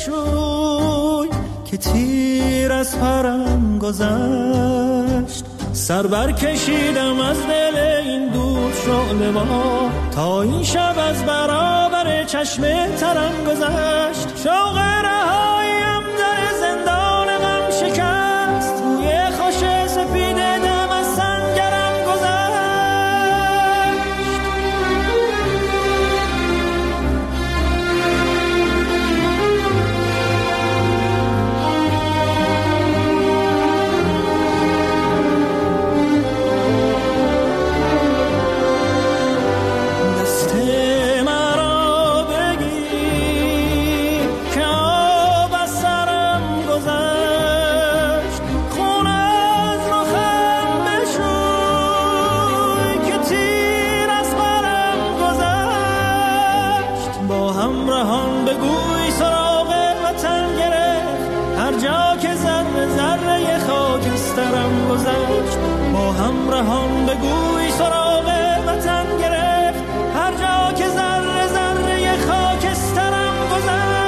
بشوی که تیر از پرم گذشت. سر بر کشیدم از دل این دود شعله وا تا این شب از برابر چشم ترم گذشت. شوق رهاییم در زندان غم شکست، روی خوش سپید دم از سنگرم گذشت. همراهان بگوی سراغ وطن گرفت، هر جا که ذره ذره خاکسترم گذشت.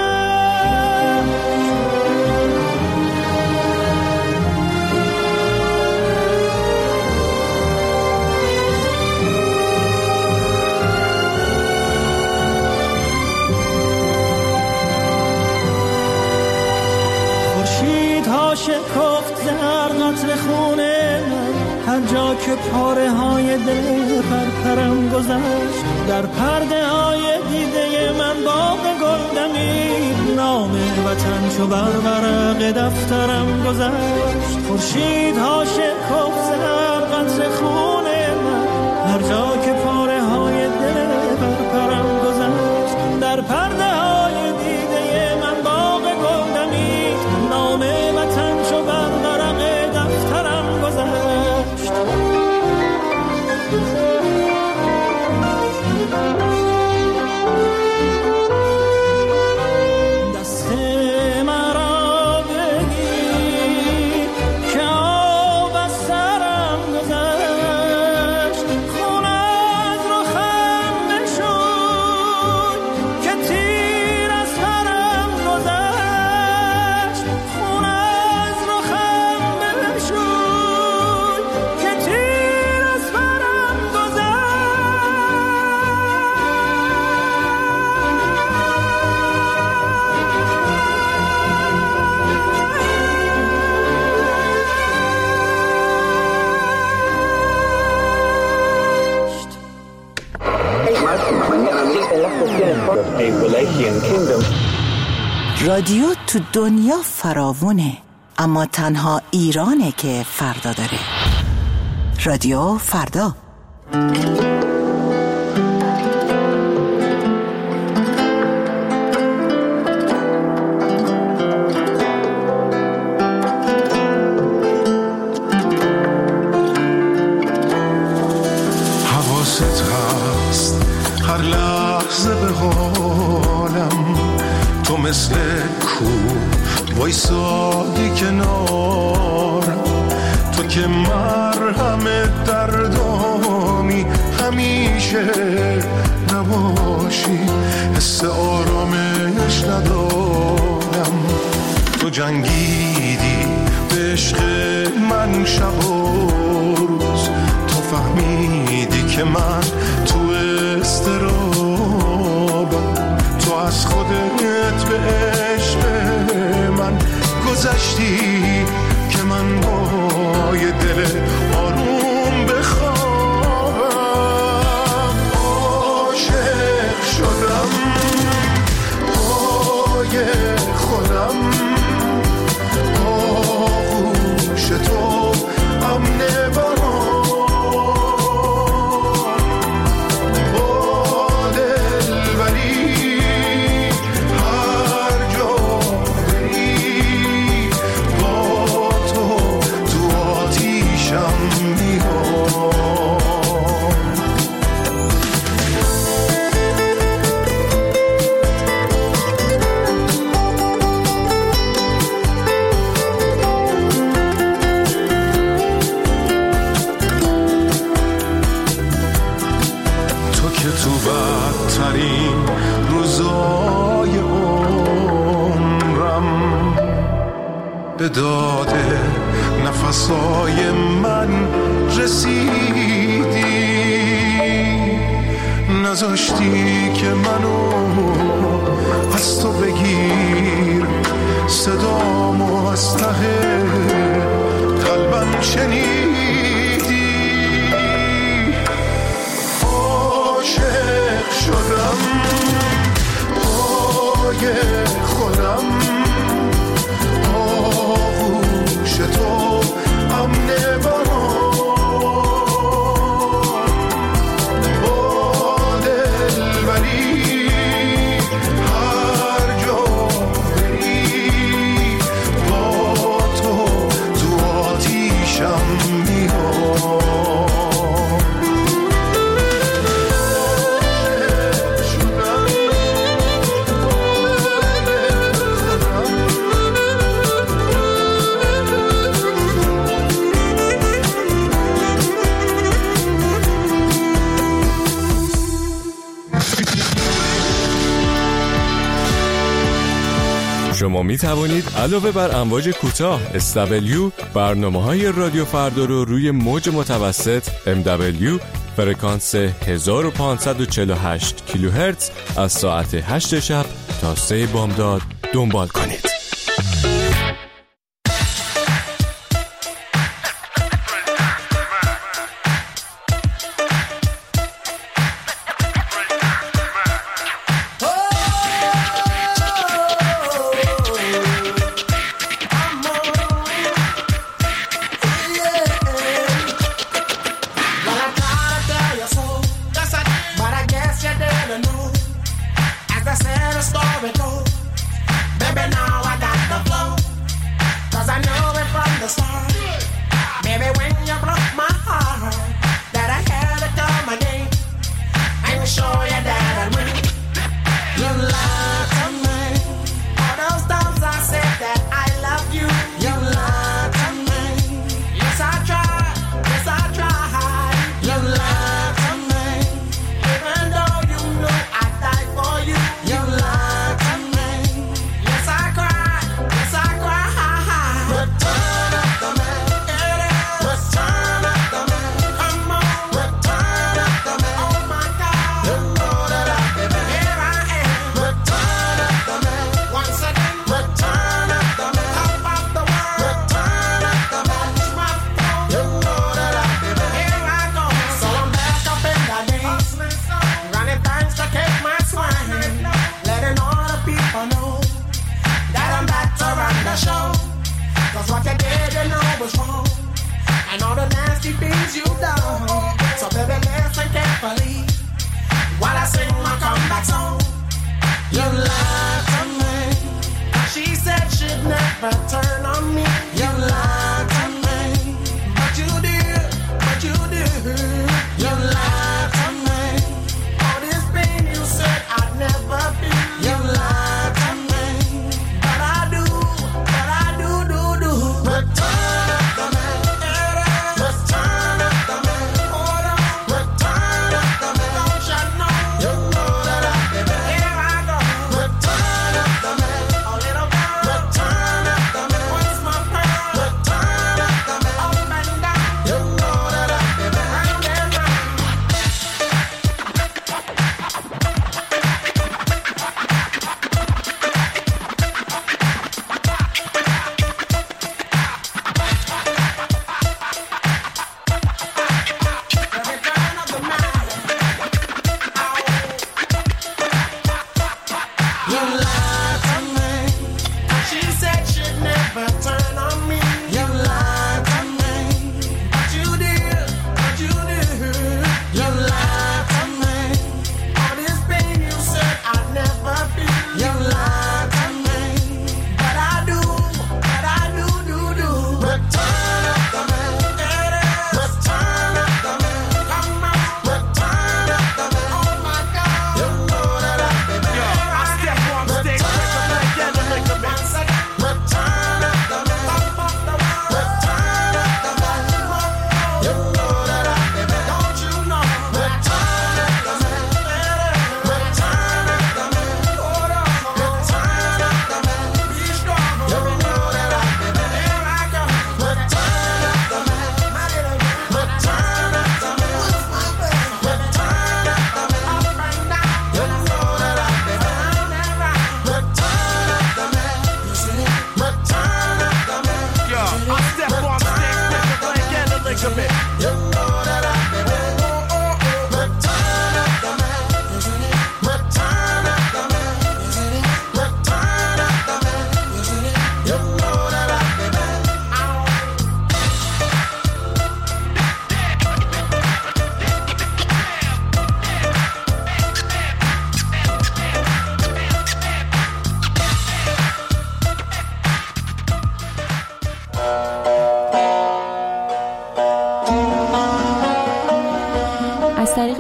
خورشید ها شکفت زهر قطره خونه من، هر جا که پاره های دل پرپرم گذشت. در پرده های دیده من باغ گل دمید، نام وطن چو بر ورق دفترم گذشت. خورشید ها شکفت زهر قطره خون من، هر جا که پاره های دل پرپرم گذشت. در پرده های دیده من باغ گل دمید، نام وطن چو بر ورق دفترم گذشت. رادیو تو دنیا فراوونه، اما تنها ایرانه که فردا داره. رادیو فردا. حواست هست هر لحظه به حالم، تو مثل کو وایسادی کنار، تو که مرهم دردامی همیشه نباشی، حس آرامش ندارم. تو جنگیدی به عشق من شب و روز، تو فهمیدی که من تو اضطرابم، تو از خودت به عشق من گذشتی که من با یه دل آروم بخوام. عاشق شدم پای خودم، آغوش تو امن برام، به داد نفسای من رسیدی، نذاشتی که منو از تو بگیر، صدامو از ته قلبم شنیدی. عاشق شدم پای خودم، آغوش تو امن برام، با دلبری هر جا بری، با تو آتیشم میام. شما می توانید علاوه بر امواج کوتاه SW برنامه‌های رادیو فردا رو روی موج متوسط MW فرکانس 1548 کیلوهرتز از ساعت 8 شب تا 3 بامداد دنبال کنید.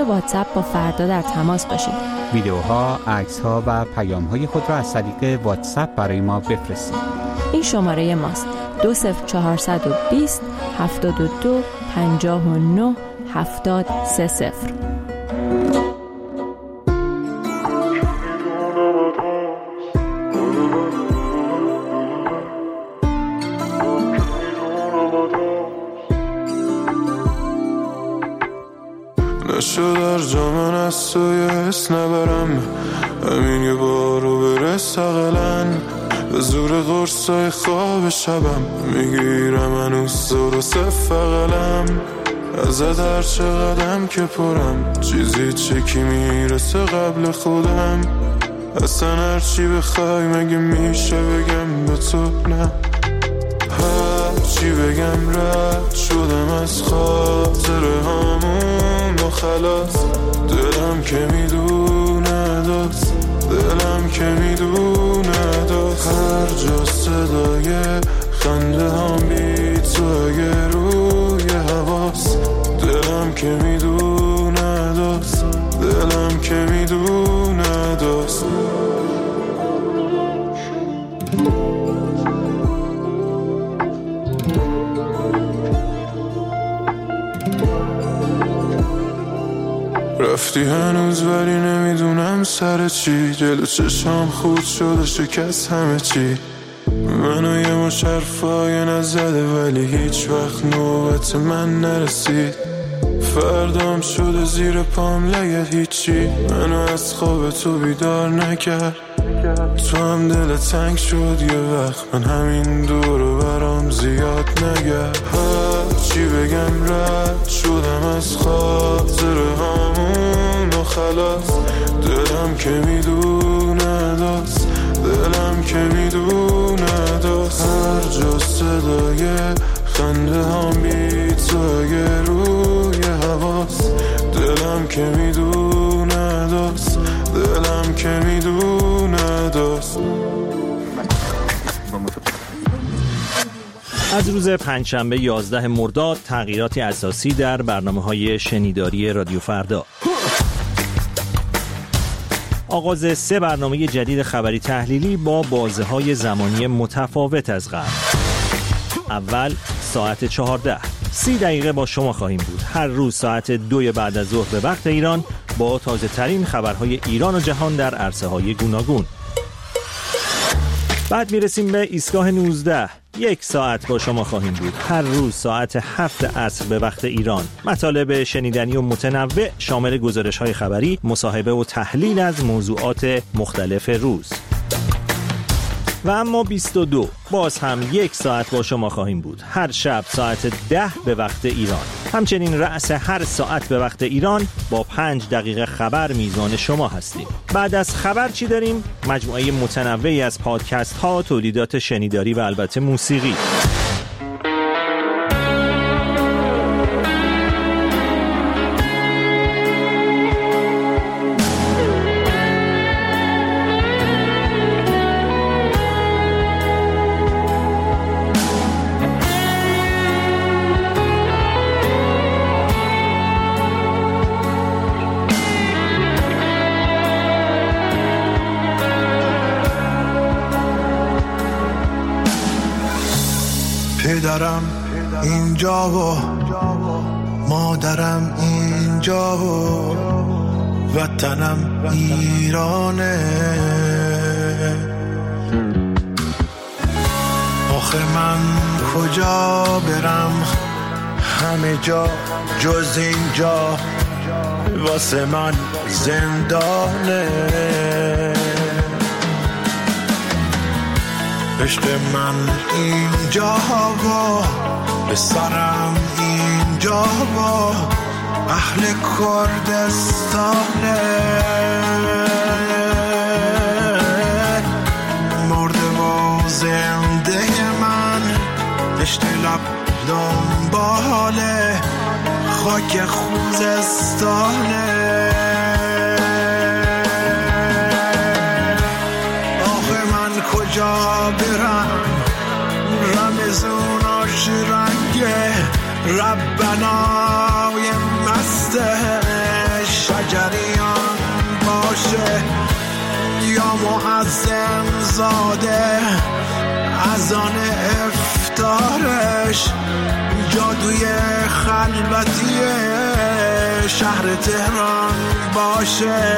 واتساپ با فردا در تماس باشید. ویدیوها، عکس‌ها و پیام‌های خود را از طریق واتساپ برای ما بفرستید. این شماره ماست: 20420 72 59 7030. نشد در جامن از تو یه حس نبرم، همین یه بارو برس اقلن به زور قرصای خواب شبم میگیرم هنوز درسته فقلم ازت هر چه قدم که پرم چیزی چکی میرسه قبل خودم اصلا هر چی بخوای مگه میشه بگم به تو نه هر چی بگم رد شدم از خاطره هامون و خلاص دلم که میدونه داست دلم که میدونه داست هر جا صدای خنده هم بی تو اگه روی حواس دلم که میدونه داست دلم که میدونه داست رفتی هنوز ولی نمیدونم سر چی جلو چشام خود شده شکست همه چی منو یه مش حرفای نزده ولی هیچ وقت نوبت من نرسید فردام شده زیر پام لگت هیچی منو از خواب تو بیدار نکرد تو هم دل تنگ شد یه وقت من همین دورو برام زیاد نگرد هر چی بگم رد شدم از خاطره هامون و خلاص دلم که میدونه داست دلم که میدونه داست هر جا صدای خنده هم بی تو اگه روی حواس دلم که میدونه داست دلم که میدونه داست از روز پنجشنبه 11 مرداد تغییراتی اساسی در برنامه‌های شنیداری رادیو فردا. آغاز 3 برنامه جدید خبری تحلیلی با بازه‌های زمانی متفاوت از قبل. اول ساعت 14 30 دقیقه با شما خواهیم بود. هر روز ساعت 2 بعد از ظهر به وقت ایران با تازه ترین خبرهای ایران و جهان در عرصه‌های گوناگون. بعد میرسیم به ایستگاه 19. 1 ساعت با شما خواهیم بود. هر روز ساعت 7 عصر به وقت ایران. مطالب شنیدنی و متنوع شامل گزارش‌های خبری، مصاحبه و تحلیل از موضوعات مختلف روز. و اما 22 باز هم 1 ساعت با شما خواهیم بود. هر شب ساعت 10 به وقت ایران. همچنین رأس هر ساعت به وقت ایران با 5 دقیقه خبر میزان شما هستیم. بعد از خبر چی داریم؟ مجموعه متنوعی از پادکست ها، تولیدات شنیداری و البته موسیقی. پدرم اینجا و مادرم اینجا و وطنم ایرانه آخه من کجا برم همه جا جز اینجا واسه من زندانه عشق من اینجا و به سرم اینجا و اهل کردستانه مرده و زنده من پشت لب دنباله خاک خوزستانه کجا برم رمزون آش رنگه ربنای مستش معظم زاده از آن افتارش جادوی خلوتی شهر تهران باشه.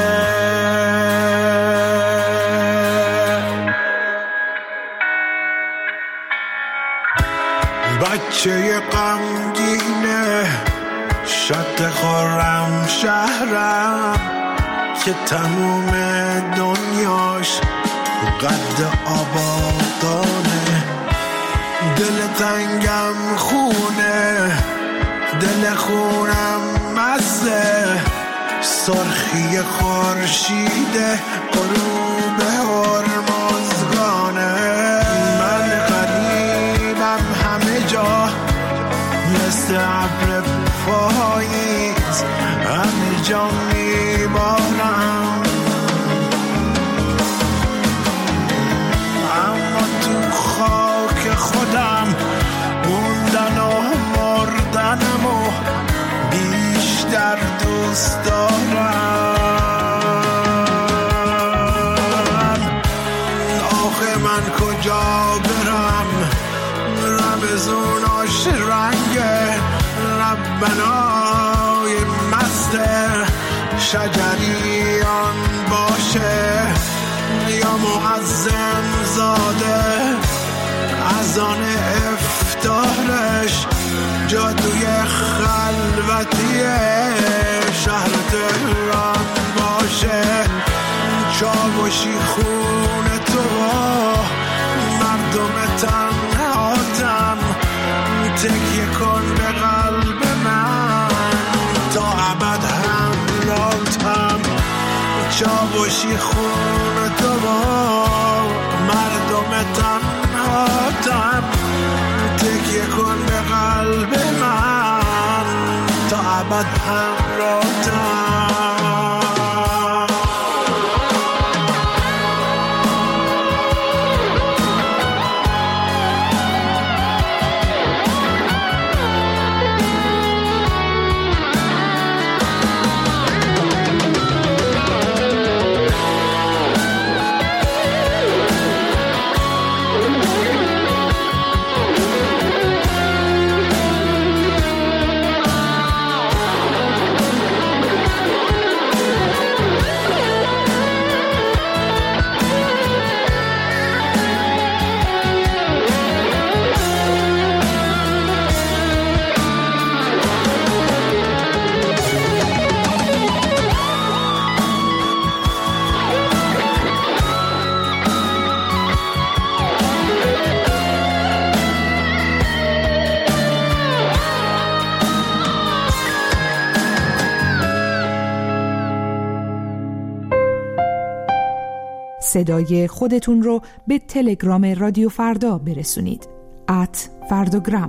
بچه غمگینه شد خورم شهرم که تموم دنیاش قد آبادانه. دل تنگم خونه دل خونم مزه سرخی خورشید غروب هرمزگانه. من غریبم همه جا مثل ابر پاییز همه جا میبارم، اما تو خاک خودم موندن و مردنم و بیشتر دوست دارم. آخه من کجا برم رمزوناش رنگه ربنای مست شجریان باشه یا معظم زاده از آن افتارش جادوی خلوتی شهر تهران باشه. چاوشی خون تو مردم تنهاتم تکیه کن به قلب من تا ابد همراهتم. چاوشی خون تو مردم تنهاتم تکیه کن به قلب من تا ابد همراهتم. صدای خودتون رو به تلگرام رادیو فردا برسونید @فرداگرام.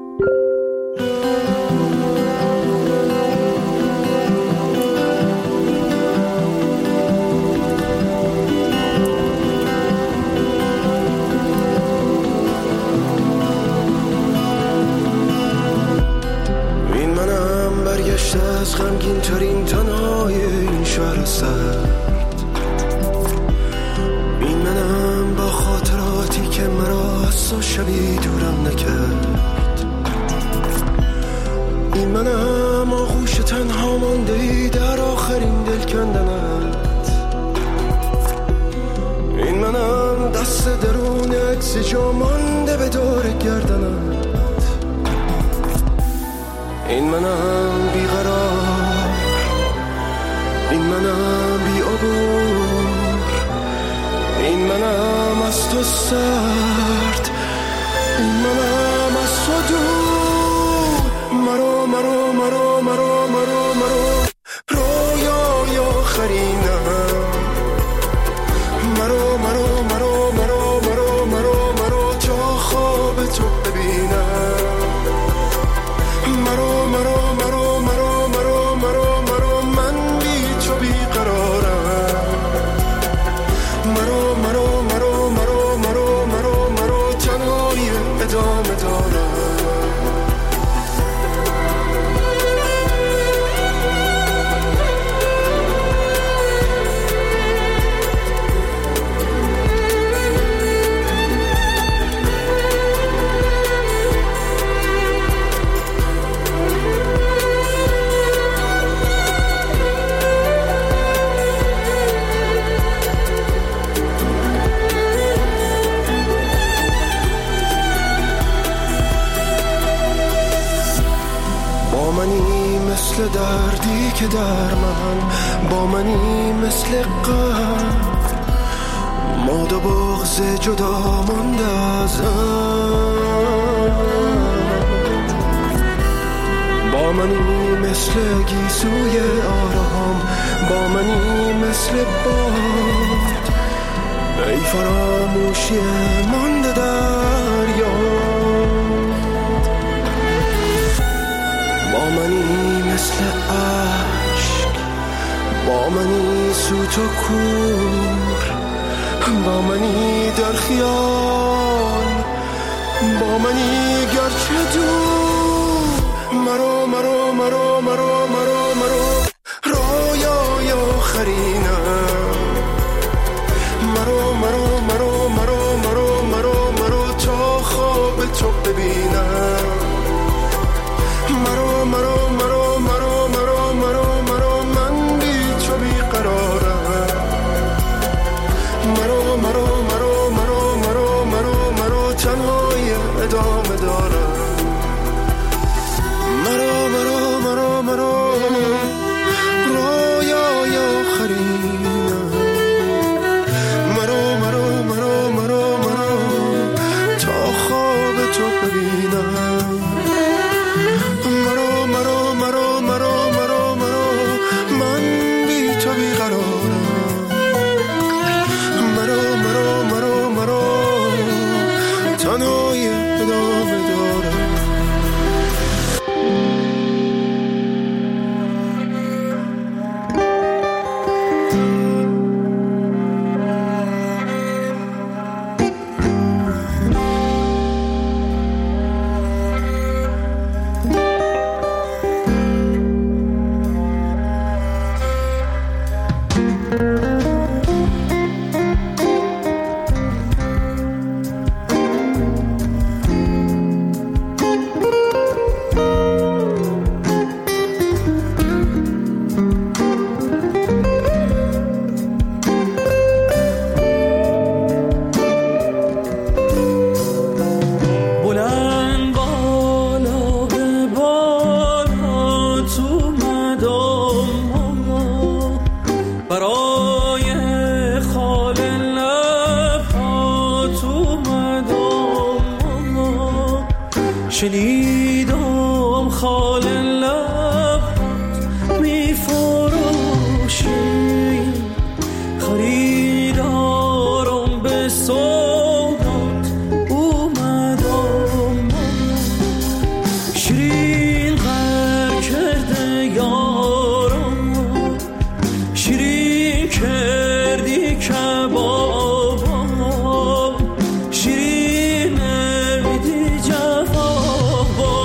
این منم برگشته از غمگین ترین تنهای این شهر سرد. این منم با خاطراتی که مرا از تو شبی دورم نکرد. این منم آغوش تنها مانده‌ای در آخرین دل کندنت. این منم دست درون عکس جا مانده به دور گردنت. این منم بیقرار، این منم بی عبور، این منم از تو سرد، این منم از تو دور. مرو مرو مرو مرو مرو مرو رویای آخرینم. مرو مرو مرو مرو مرو مرو مرو تا خواب تو ببینم. مرو مرو مرو مرو مرو مرو مرو من بی تو بیقرارم. مرو مرو مرو مرو مرو مرو مرو تنهایی ادامه دارم. دردی که در من با منی مثل قبل ماد و بغض جدا مانده ازم با منی مثل گیسوی آرام با منی مثل باد ای فراموشی مانده در یاد با منی مثل عشق با منی سوت و کور با منی در خیال با منی گرچه دور مرو مرو مرو مرو مرو مرو رویای آخرینم مرو مرو مرو مرو مرو مرو مرو تا خواب تو ببینم مرو مرو مرو مرو مرو مرو مرو من بی تو بیقرارم مرو مرو مرو مرو مرو مرو مرو تنهای ادامه دارم مرو مرو مرو مرو رویای آخرینم مرو مرو مرو مرو مرو تا خواب تو ببینم مرو مرو مرو مرو مرو مرو من بی تو بیقرارم مرو مرو مرو مرو تنهای ادامه دارم شنیدم خال لبت می فروشی خریدارم به سودات اومدم شیرین غر کرده یارم شیرین کردی کبابم شیرین نمیدی جوابم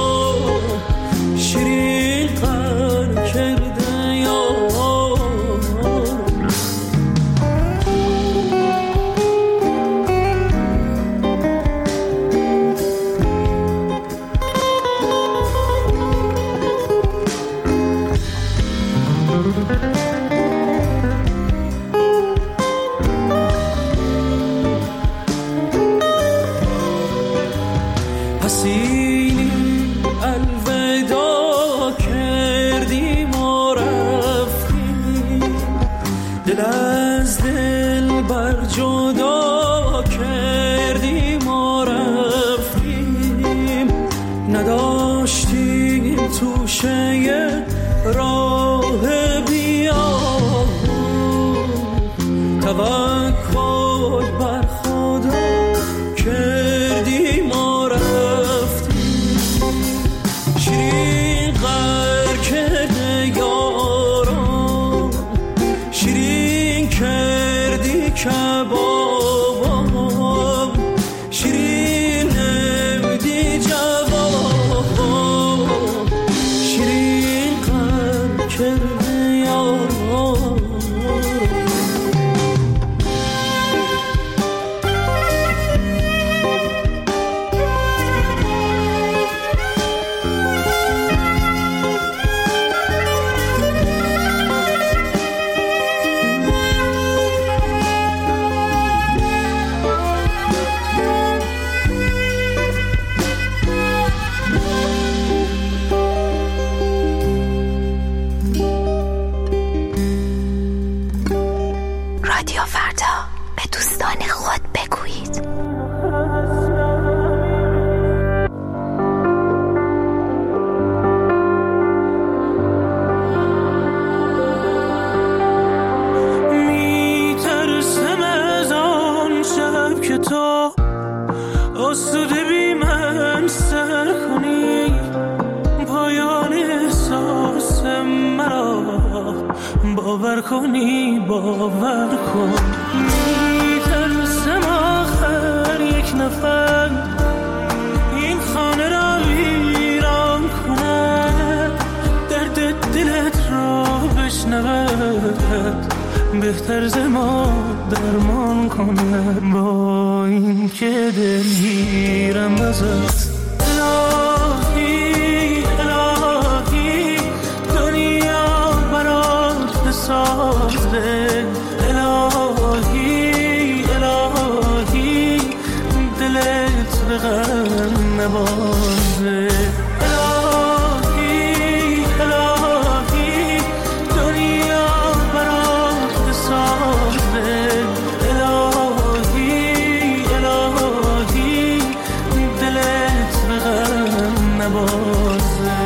بگویید. میترسم از آن شب که تو آسوده بی من سر کنی، پایان احساس مرا باور کنی، باور کن. میترسم آخر یک نفر این خانه را ویران کنه، درد دلت را بشنود، بهتر ز ما درمان کنه. با این که دلگیرم ازت، الهی الهی دنیا برات بسازه، الهی الهی دلت به غم نبازه، الهی الهی دنیا برات بسازه، الهی الهی دلت به غم نبازه.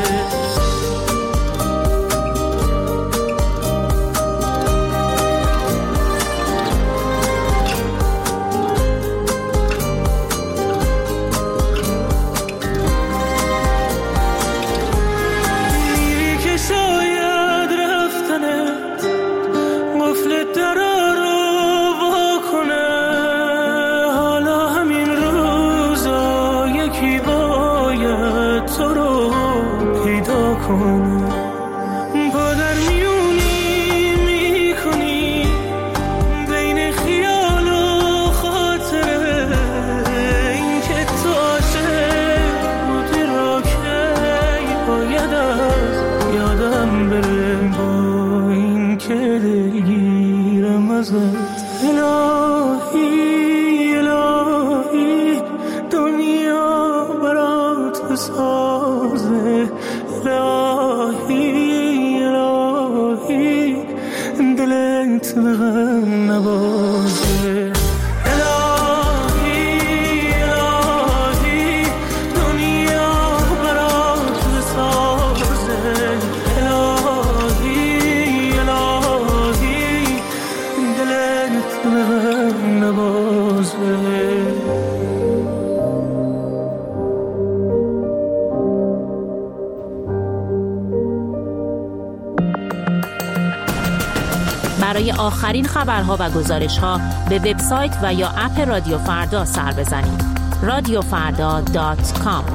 برای آخرین خبرها و گزارش‌ها به وبسایت و یا اپ رادیو فردا سر بزنید. radiofarda.com.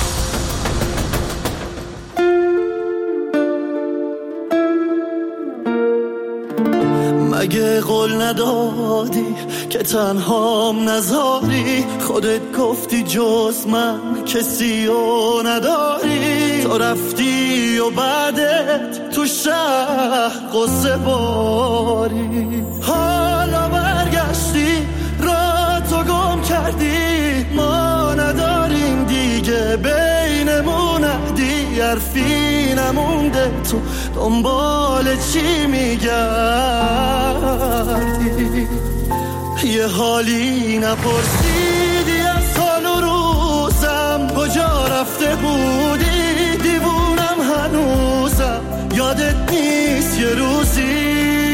مگه قول ندادی که تنهام نذاری؟ خودت گفتی جز من کسی رو نداری. تو رفتی و بعدت تو شهر قصه باری. حالا برگشتی را تو گم کردی. ما نداریم دیگه بینمون عهدی. حرفی نمونده تو دنبال چی میگردی؟ یه حالی نپرسیدی از حال و روزم. کجا رفته بودی؟ دیوونم هنوزم. یادت نیست یه روزی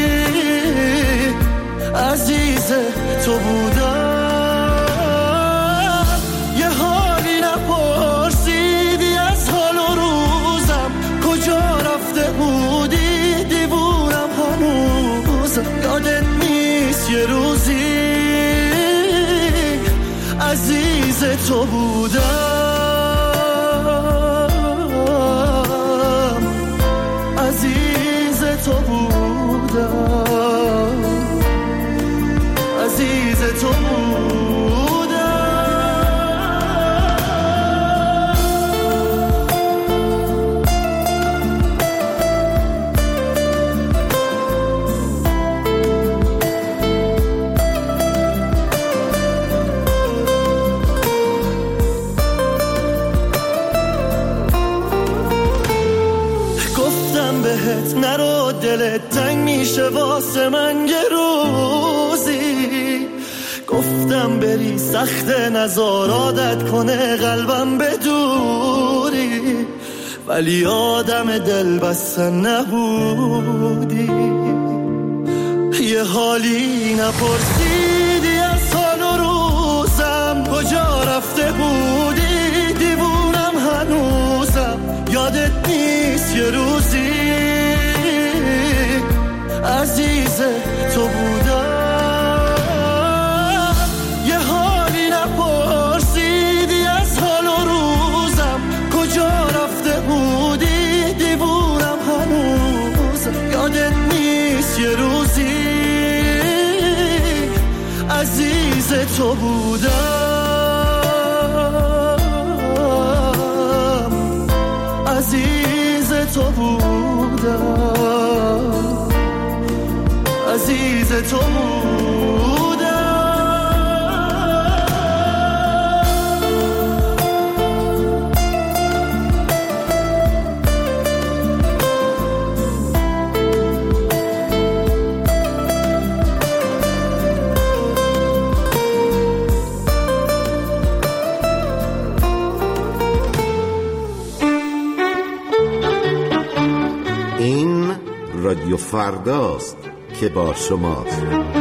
عزیز تو بودم. یه حالی نپرسیدی از حال و روزم. کجا رفته بودی؟ دیوونم هنوزم. یادت نیست یه روزی عزیز تو بودم. عزیز تو بودم. عزیز تو نرو دلت تنگ میشه واسه من یه روزی. گفتم میدونم بری سخت نزار عادت کنه قلبم به دوری، ولی آدم دل بستن نبودی. یه حالی نپرسیدی از حال و روزم، کجا رفته بودی؟ دیوونم هنوزم، یادت نیست یه روزی عزیز تو بودم. یه حالی نپرسیدی از حال و روزم، کجا رفته بودی؟ دیوونم هنوزم، یادت نیست یه روزی عزیز تو بودم، عزیز تو بودم، عزیز تو بودم. این رادیو فرداست که با شماست.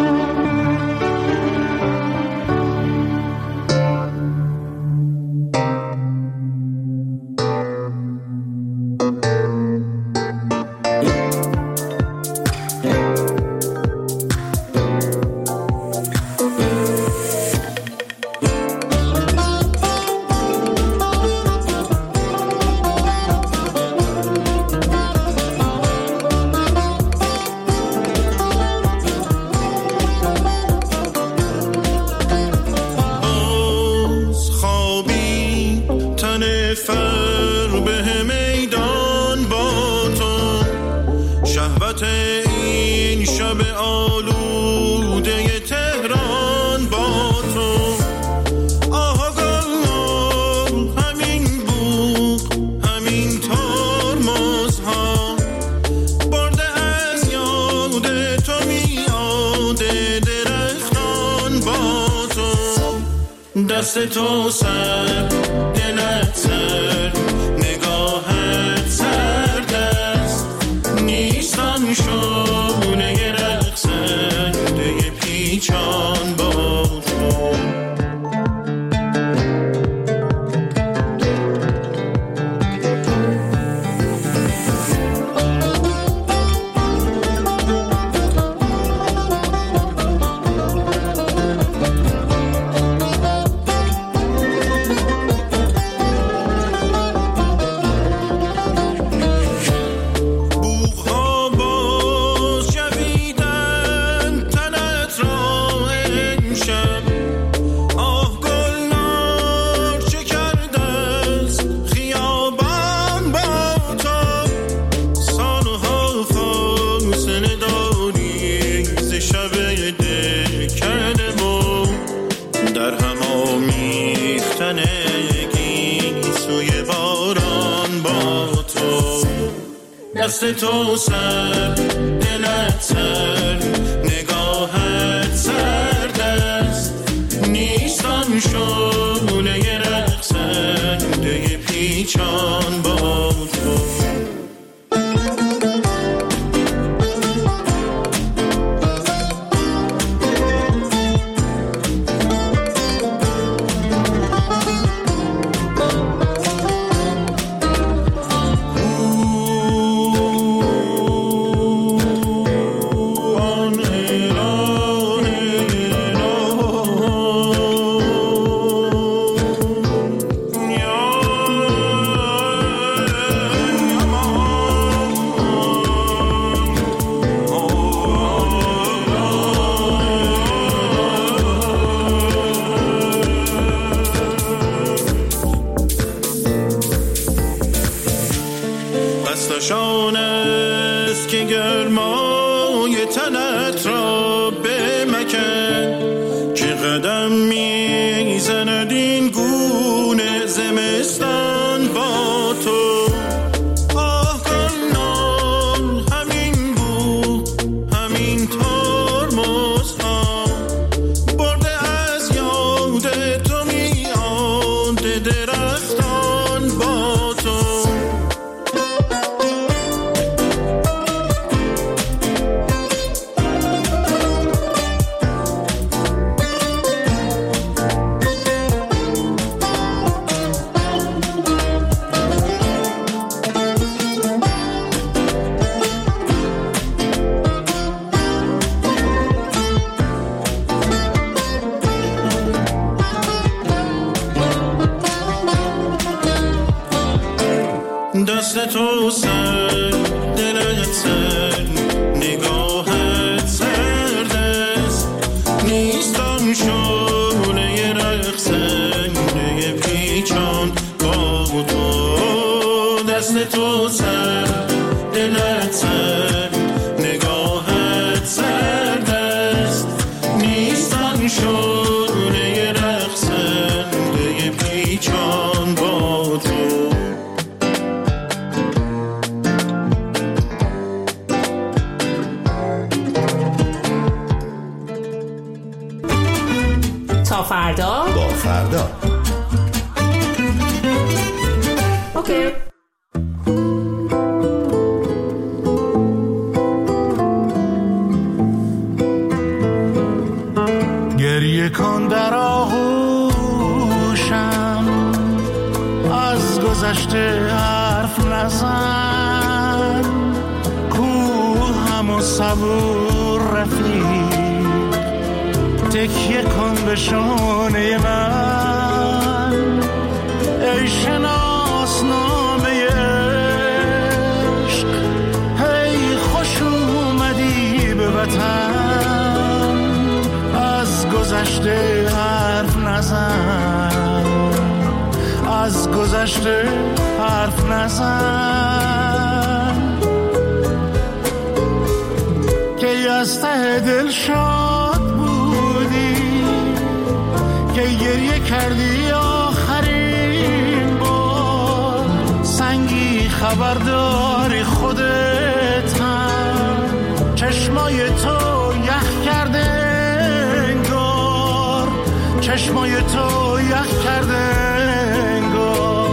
دست تو سر، دلت سر، نگاهت سرد است، نیستم شونه رقصنده پیچان با تو. دست تو سر، دلت سر، نگاهت سرد است، نیستم شونه رقصنده پیچان با تو. شان است که گرمای تنت را بمکن، که قدم میزند این گونه زمستان با تو. آه گلنار همین بود، همین ترمز ها برده از یاد تو سر دلت سر نگاهت سرد است نیستم شعله رقصنده پیچان با تو دست تو سر دلت سر نگاهت سرد است نیستم شعله رقصنده پیچان با تو تا فردا با فردا اوکی. گریه کن در آغوشم از گذشته حرف نزن کوهم و صبور رفیق تکیه کن به شانه من ای شناسنامه عشق هی خوش اومدی به وطن از گذشته حرف نزن از گذشته حرف نزن که از ته دل شاد بودی که گریه کردی آخرین بار سنگی خبرداری خودت هم چشمای تو یخ کرده انگار چشمای تو یخ کرده انگار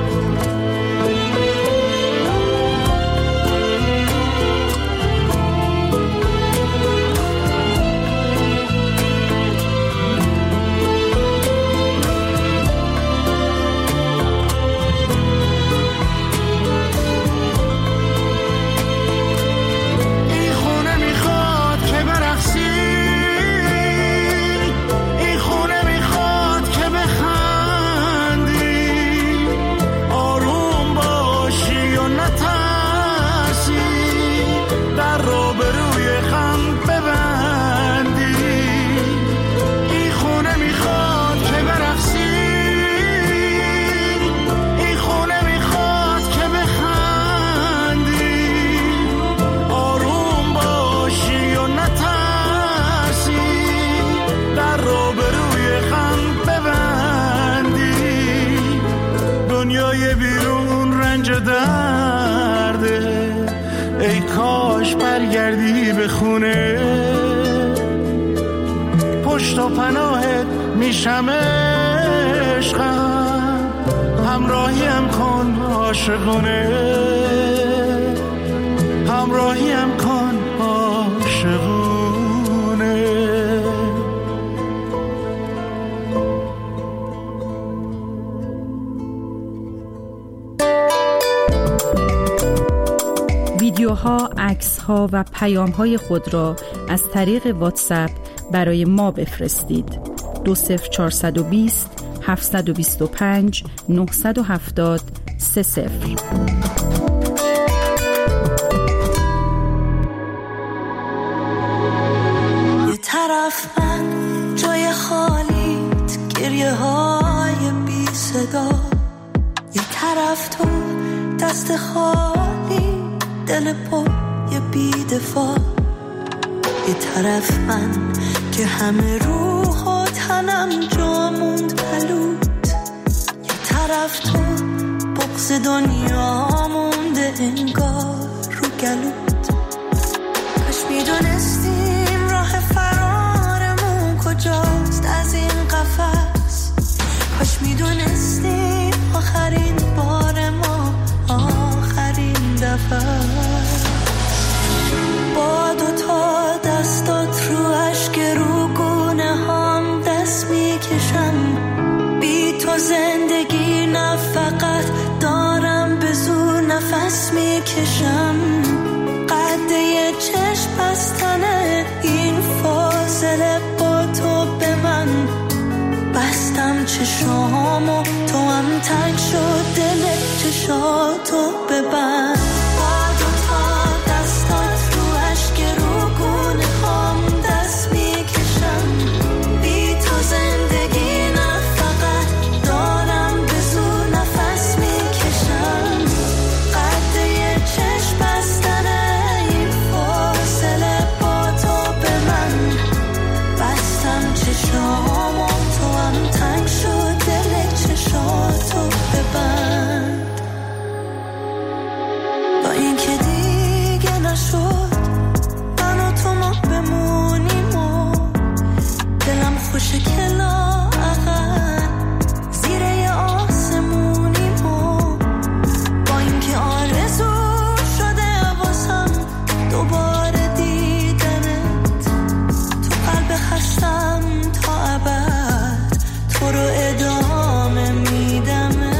دنیای بیرون رنج درده ای کاش برگردی به خونه پشت و پناهت میشم عشقم همراهیم کن عاشقونه همراهیم کن عاشقونه ویدیوها، عکس‌ها و پیام‌های خود را از طریق واتساپ برای ما بفرستید. 20420 725 970 30. یه طرف من جای خالیت گریه های بی صدا یه طرف تو دست خالی دل پای بی دفاع یه طرف من که همه روح و تنم جا موند پلوت یه طرف تو بغض دنیا مونده انگار رو گلوت کاش میدونستیم راه فرارمون کجاست از این قفس کاش میدونستیم آخرین بار ما آخرین دفعه با دوتا دستات رو اشک رو گونه هم دست میکشم بی تو زندگی نه فقط دارم به زور نفس میکشم قده چشم بستنه این فاصله با تو به من بستم چشامو تو هم تنگ شد دل چشاتو ببند با دوتا دستات رو عشق روگونه هم دست میکشم بی تو زندگی نه فقط دارم به زور نفس میکشم قد یه چشم بستنه این فاصله با تو به من بستم چشامو تو هم تنگ شد دل چشاتو ببند با این که دیگه نشد من و تو ما بمونیم و دلم خوشه که لااقل زیر یه آسمونیم و با این که آرزو شده واسم دوباره دیدنت تو قلب خستم تا ابد تو رو ادامه میدمه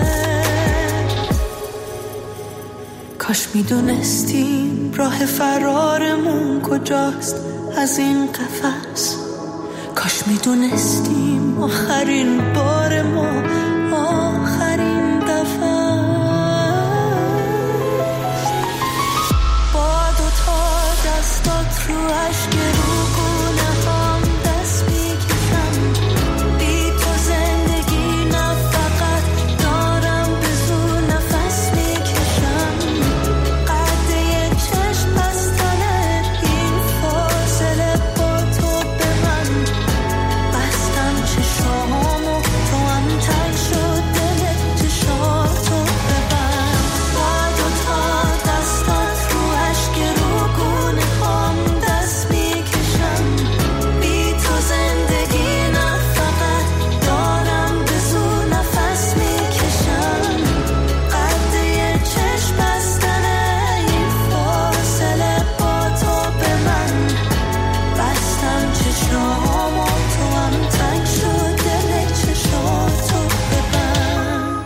کاش میدونستیم راه فرارمون کجاست از این قفس کاش میدونستیم آخرین بار ما آخرین دفعه با دوتا دستات رو عشق روگونه هم دست میکشم بی تو زندگی نه فقط دارم به زور نفس میکشم قد یه چشم بستنه این فاصله با تو به من بستم چشامو تو هم تنگ شد دل چشاتو ببند با دوتا دستات رو عشق روگونه هم دست میکشم بی تو زندگی نه فقط دارم به زور نفس میکشم قد یه چشم بستنه این فاصله با تو به من بستم چشامو تو هم تنگ شد دل چشاتو ببند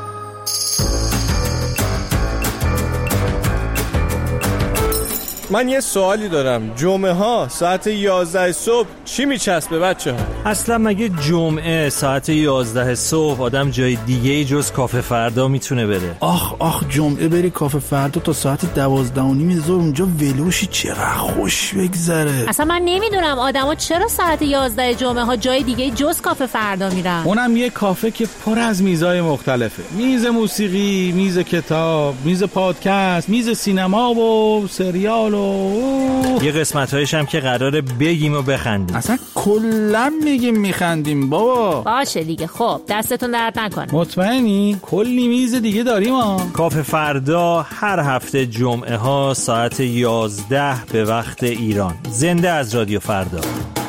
من یه سوالی دارم جمعه ها ساعت 11 صبح چی میچسبه بچه ها؟ اصلا مگه جمعه ساعت 11 صبح آدم جای دیگه جز کافه فردا میتونه بره؟ آخ جمعه بری کافه فردا تا ساعت 12:30 ظهر اونجا ولوشی چقدر خوش بگذره. اصلا من نمیدونم آدما چرا ساعت 11 جمعه ها جای دیگه جز کافه فردا میرن. اونم یه کافه که پر از میزای مختلفه، میز موسیقی، میز کتاب، میز پادکست، میز سینما و سریال و یه قسمت‌هایش هم که قراره بگیم و بخندیم. اصلا کلا میگیم میخندیم بابا. باشه دیگه خب دستتون درد نکنه. مطمئنی؟ کلی میز دیگه داریم ها. کافه فردا هر هفته جمعه ها ساعت 11 به وقت ایران. زنده از رادیو فردا.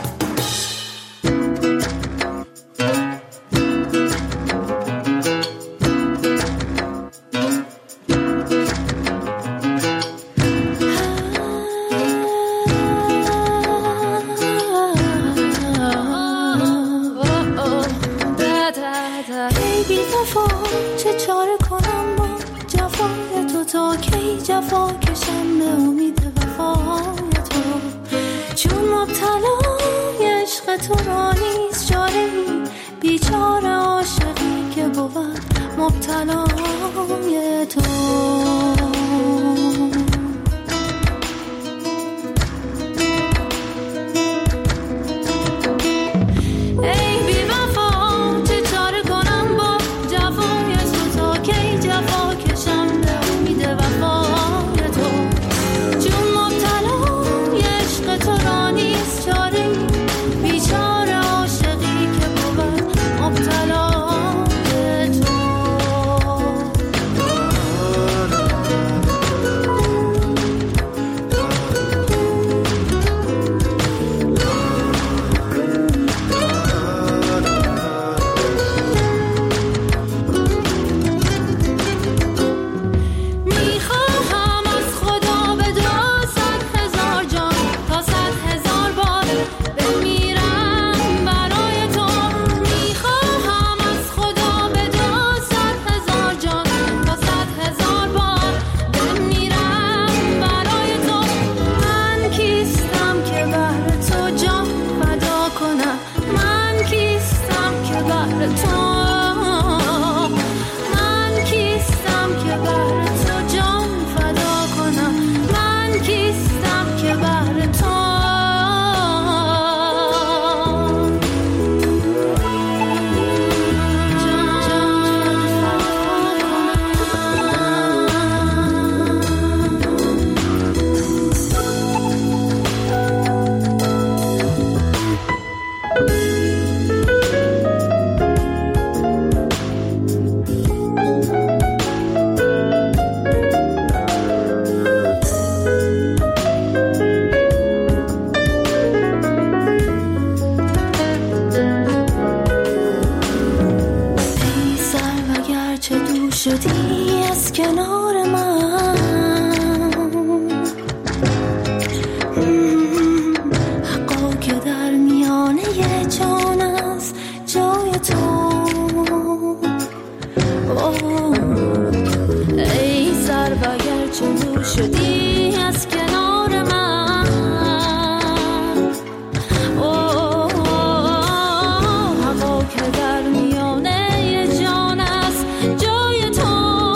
جفا کشم به امید وفای تو چون مبتلای عشق تو را نیست چاره‌ای بیچاره عاشقی که بود مبتلای تو تو. من کیستم که بر تو جان فدا کنم، من کیستم که بر تو. شدی از کنار من، حقا که در میانه جان است جای تو. ای سر و گرچه دور شدی از کنار من، حقا که در میانه جان است جای تو.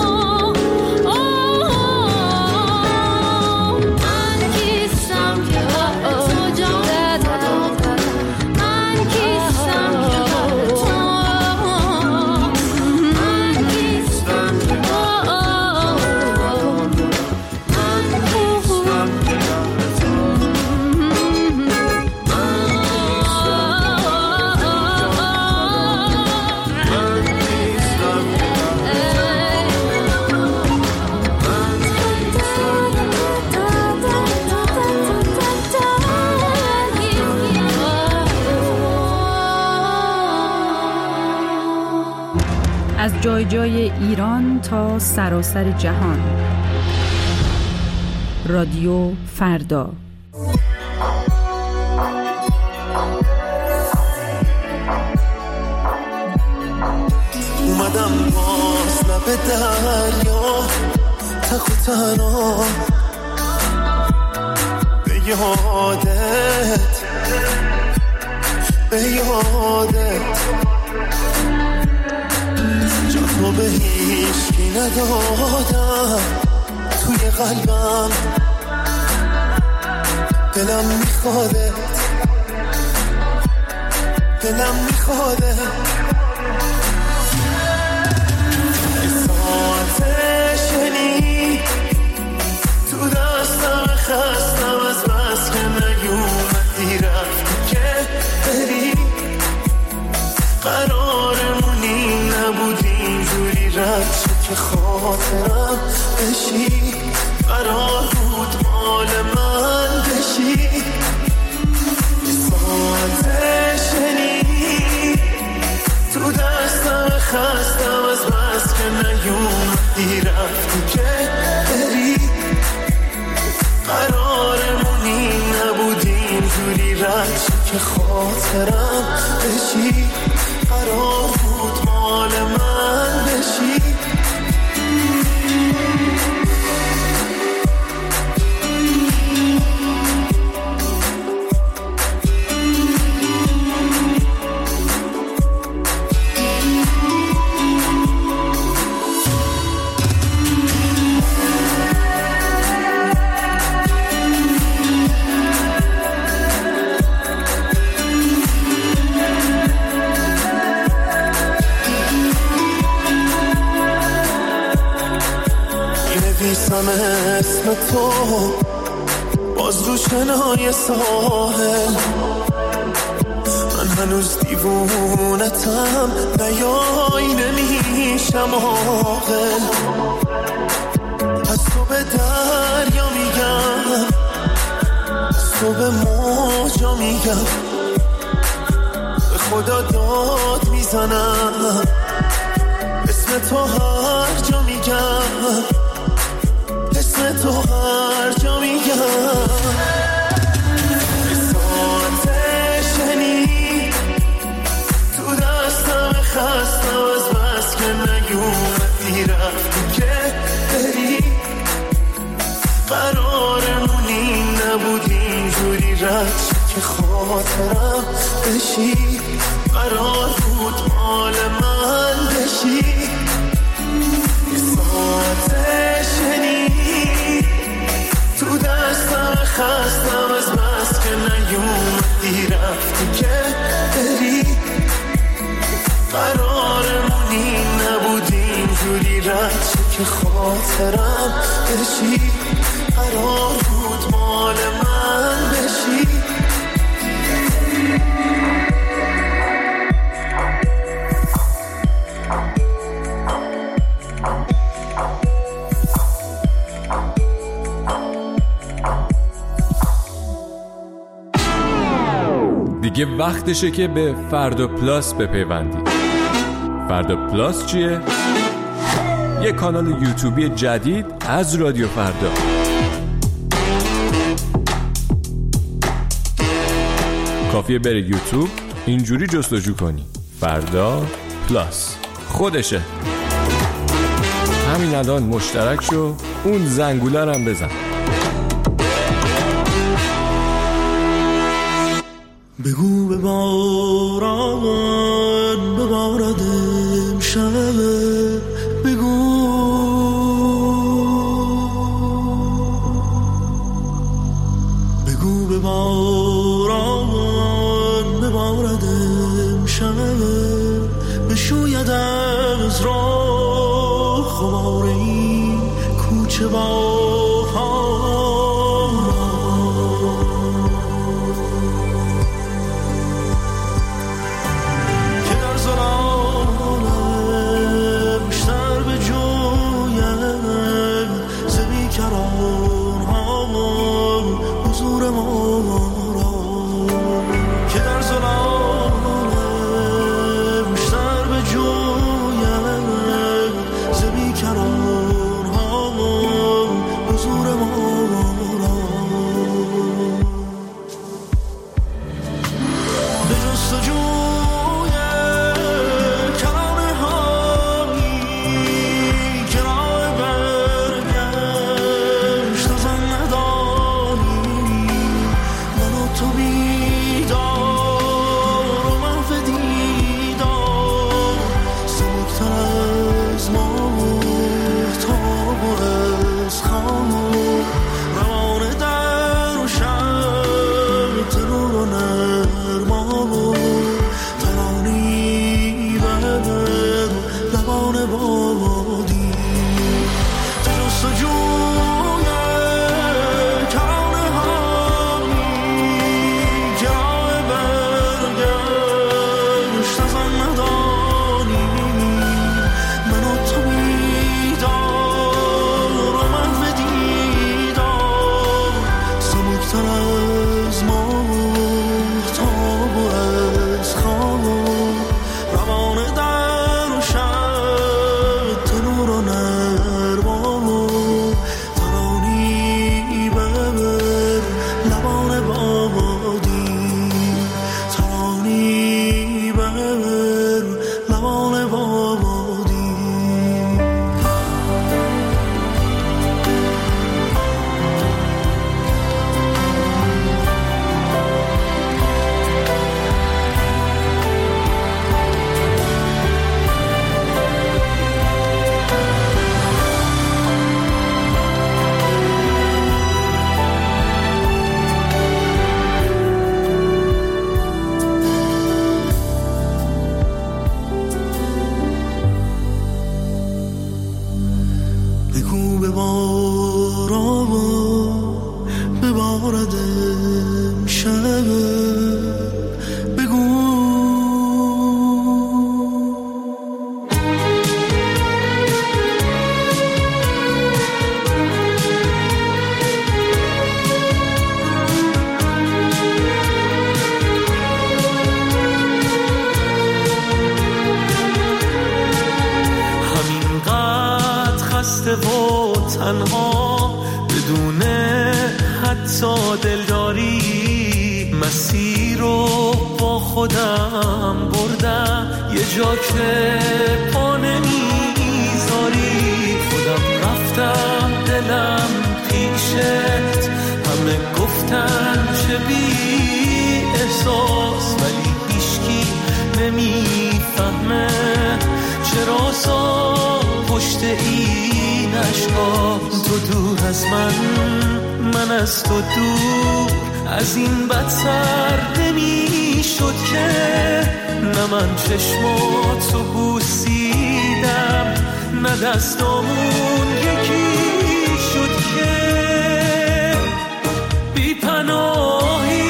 از جای جای ایران تا سراسر جهان. رادیو فردا. اومدم باز لب دریا تک و تنها به یادت، به یادت. جا تو به هیچکی ندادم توی قلبم، دلم میخوادت، دلم میخوادت. آتشنی تو دستم خستم از بس که نیومدی رفتی که بری. قرارمونی نبود اینجوری رد شد که خاطرم بشی. قرار بود مال من بشی. آتشنی تو دستم خستم از بس که نیومدی رفتی که بری. قرارمونی نبود اینجوری رد شد که خاطرم بشی. قرار بود مال من بشی. نویسم اسم تو باز رو شنای ساحل. من هنوز دیوونتم نیای نمیشم عاقل. از تو به دریا میگم، از تو به موجا میگم، به خدا داد میزنم. اسم تو هر جا میگم، اسم تو هر جا میگم. آتشنی تو دستم خستم از بس که نیومدی رفتی که بری. قرارمونی نبود اینجوری رد که خاطرم بشی. قرار بود مال که خاطرم بشی، قرار بود مال من بشی. دیگه وقتشه که به فردا پلاس بپیوندی. فردا پلاس چیه؟ یه کانال یوتیوبی جدید از رادیو فردا. کافیه بری یوتیوب، اینجوری جستجو کنی فردا پلاس، خودشه. همین الان مشترک شو، اون زنگوله هم بزن. بگو به باران ببارد امشب، بگو بگو به باران ببارد امشب، بشوید از راه خمار این کوچه با تنها بدون حتی دلداری، مسیر رو با خودم بردم یه جا که پا نمیذاری. خودم رفتم دلم پیشت، همه گفتن چه بی احساس، ولی هیچکی نمیفهمه چرا سا پشت این عشقا. تو دور از من از تو دور، از این بدتر نمیشد که نه من چشماتو بوسیدم نه دستامون یکی شد که بی پناهی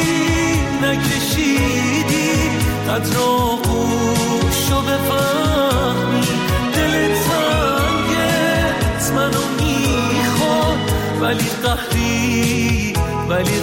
نکشیدی قدر آغوشو بفهمی دل تنگت منو میخواد ولی قهری ولی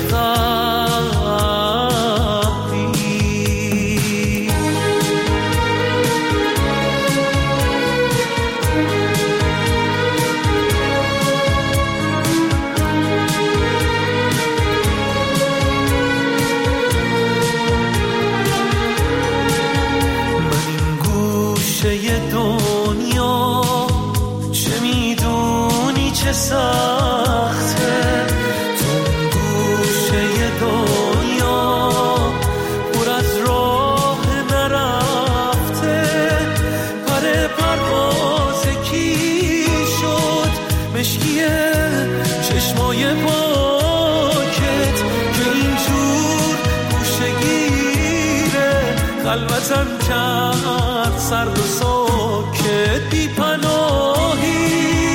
سخته تو گوشه دنیا پر از راه نرفته پر پرواز کی شد مشکی چشمای پاکت که اینجور گوشه گیره خلوتم کرد سرد و ساکت بی پناهی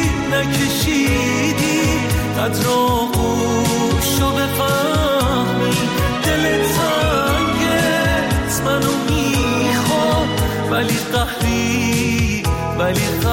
نکشیدی قدر آغوشو بفهمی دل تنگت منو میخواد ولی قهری ولی